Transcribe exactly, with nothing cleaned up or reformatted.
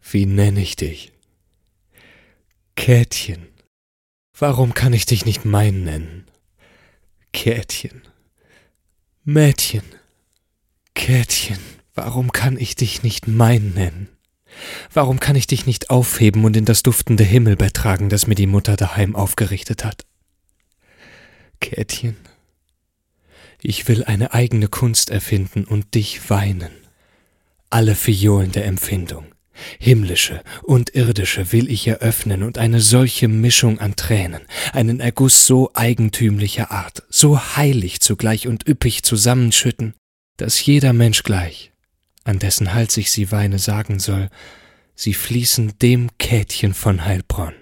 Wie nenn ich dich? Käthchen. Warum kann ich dich nicht mein nennen? Käthchen. Mädchen. Käthchen. Warum kann ich dich nicht mein nennen? Warum kann ich dich nicht aufheben und in das duftende Himmelbett tragen, das mir die Mutter daheim aufgerichtet hat? Käthchen. Ich will eine eigene Kunst erfinden und dich weinen. Alle Fiolen der Empfindung, himmlische und irdische, will ich eröffnen und eine solche Mischung an Tränen, einen Erguss so eigentümlicher Art, so heilig zugleich und üppig zusammenschütten, dass jeder Mensch gleich, an dessen Hals ich sie weine, sagen soll, sie fließen dem Käthchen von Heilbronn.